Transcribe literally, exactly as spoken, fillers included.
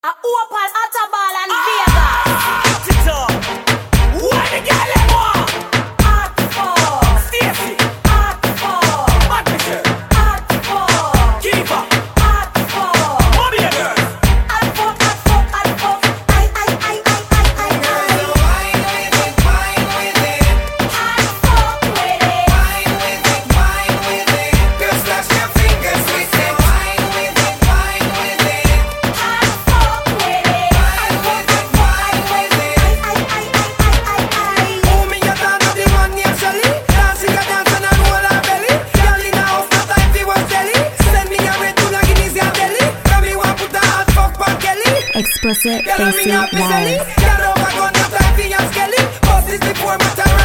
A Opal, Attabal and Vegas. Cut it up. Why the girl them want? Hot for Stacy. Hot for Hot Michelle. Hot for Kiva. Hot for Mommy and girls. Hot for, hot for, hot for. I, I, I, I, I, I, I. Wine with it, wine with it, Hot for with it. wine with it, wine with it. Just slash your fingers with it. Wine with it, wine with it, Hot for with it. wine with it, wine with it. I, I, I, I, I, I. Oh, me a dance to the one named Shelly. Dancing a dance and a roll her belly. Girl in the house, no time for was jelly. Send me away to the Guineas and belly. Come me want put a hot fuck on Kelly. Explicit Girl, I'm Facey in a Live. Girl, over gun, no time for your skelly. Bust this before my time.